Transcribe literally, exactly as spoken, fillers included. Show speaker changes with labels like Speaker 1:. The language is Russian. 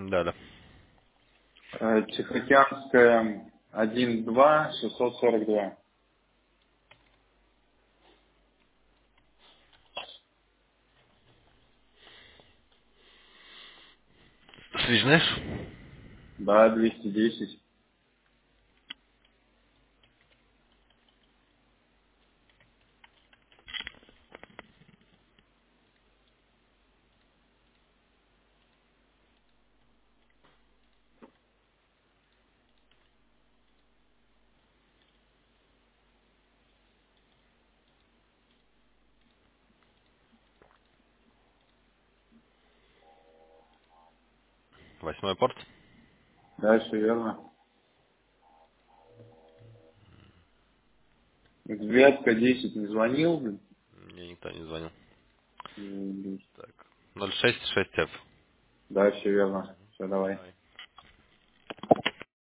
Speaker 1: Да, да.
Speaker 2: Э, Тихоокеанская один два шестьсот сорок два.
Speaker 1: Свяжешь?
Speaker 2: Да, двести десять.
Speaker 1: Восьмой порт.
Speaker 2: Да, все верно. Ветка десять не звонил? блин?
Speaker 1: Мне никто не звонил.
Speaker 2: М,
Speaker 1: Так. ноль шесть шесть эф.
Speaker 2: Да, все верно. Все, давай.
Speaker 1: Давай.